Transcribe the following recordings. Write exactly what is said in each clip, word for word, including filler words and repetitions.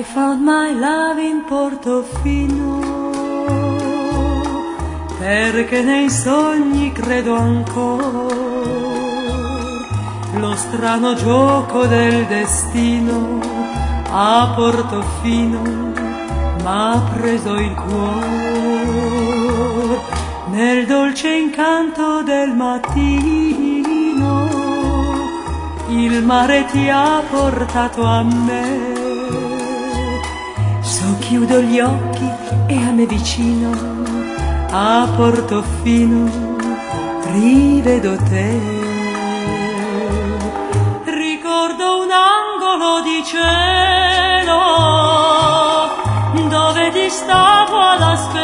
found my love in Portofino, perché nei sogni credo ancora lo strano gioco del destino. A Portofino m'ha preso il cuore nel dolce incanto del mattino. Il mare ti ha portato a me. So chiudo gli occhi e a me vicino a Portofino rivedo te. Ricordo un angolo di cielo dove ti stavo ad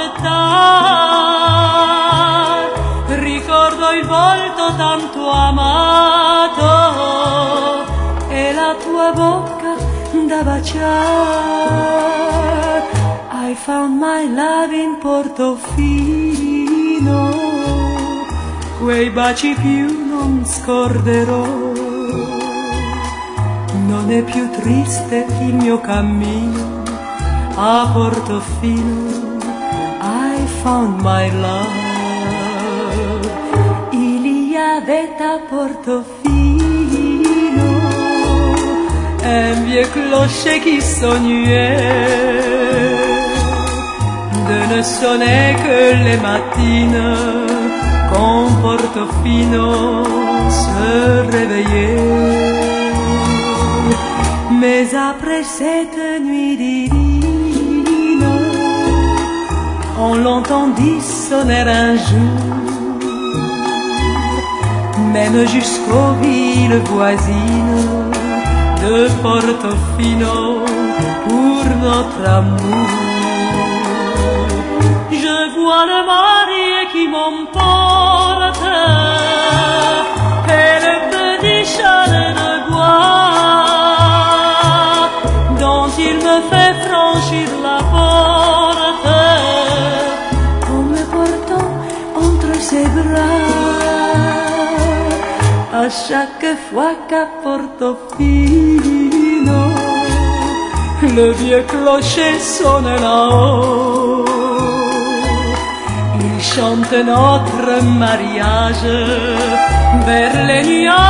aspettare. Ricordo il volto tanto amato e la tua bocca da baciare. I found my love in Portofino, quei baci più non scorderò. Non è più triste il mio cammino a Portofino. I found my love. Il y avait à Portofino un vieux clocher qui sonnait de ne sonner que les matines quand Portofino se réveillait. Mais après cette nuit divine, on l'entendit sonner un jour, même jusqu'aux villes voisines de Portofino pour notre amour. Je vois le marié qui m'emporte et le petit chalet de bois dont il me fait franchir la porte en me portant entre ses bras. À chaque fois qu'à Portofino le vieux clocher sonne là-haut, il chante notre mariage vers les nuages